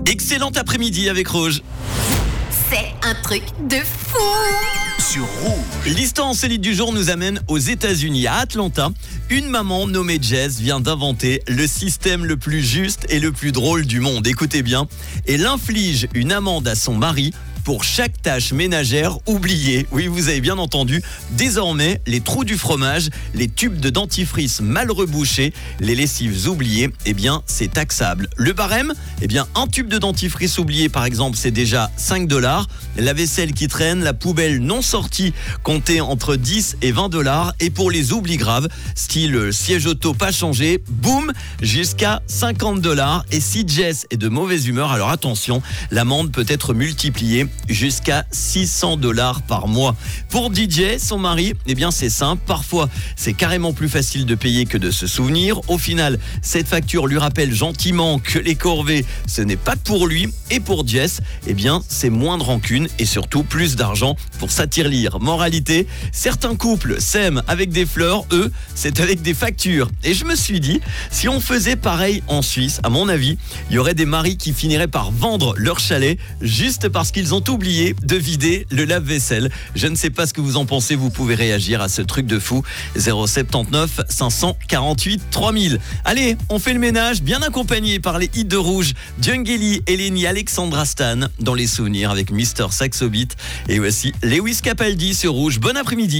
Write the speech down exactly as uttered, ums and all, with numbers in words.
Excellent après-midi avec Rouge. C'est un truc de fou. Sur Rouge. L'histoire insolite du jour nous amène aux États-Unis, à Atlanta. Une maman nommée Jess vient d'inventer le système le plus juste et le plus drôle du monde. Écoutez bien, elle inflige une amende à son mari pour chaque tâche ménagère oubliée. Oui, vous avez bien entendu. Désormais, les trous du fromage, les tubes de dentifrice mal rebouchés, les lessives oubliées, eh bien, c'est taxable. Le barème, eh bien, un tube de dentifrice oublié, par exemple, c'est déjà cinq dollars. La vaisselle qui traîne, la poubelle non sortie, comptez entre dix et vingt dollars. Et pour les oublis graves, style siège auto pas changé, boum, jusqu'à cinquante dollars. Et si Jess est de mauvaise humeur, alors attention, l'amende peut être multipliée jusqu'à six cents dollars par mois. Pour D J, son mari, eh bien c'est simple. Parfois, c'est carrément plus facile de payer que de se souvenir. Au final, cette facture lui rappelle gentiment que les corvées, ce n'est pas pour lui. Et pour Jess, eh bien c'est moins de rancune et surtout plus d'argent pour sa tirelire. Moralité, certains couples s'aiment avec des fleurs, eux, c'est avec des factures. Et je me suis dit, si on faisait pareil en Suisse, à mon avis, il y aurait des maris qui finiraient par vendre leur chalet juste parce qu'ils ont oublié de vider le lave-vaisselle. Je ne sais pas ce que vous en pensez, vous pouvez réagir à ce truc de fou. zéro sept neuf cinq cent quarante-huit trois mille. Allez, on fait le ménage, bien accompagné par les hits de Rouge, Djungeli, Eleni, Alexandra Stan, dans les souvenirs avec Mister Saxo Beat. Et voici Lewis Capaldi sur Rouge. Bon après-midi.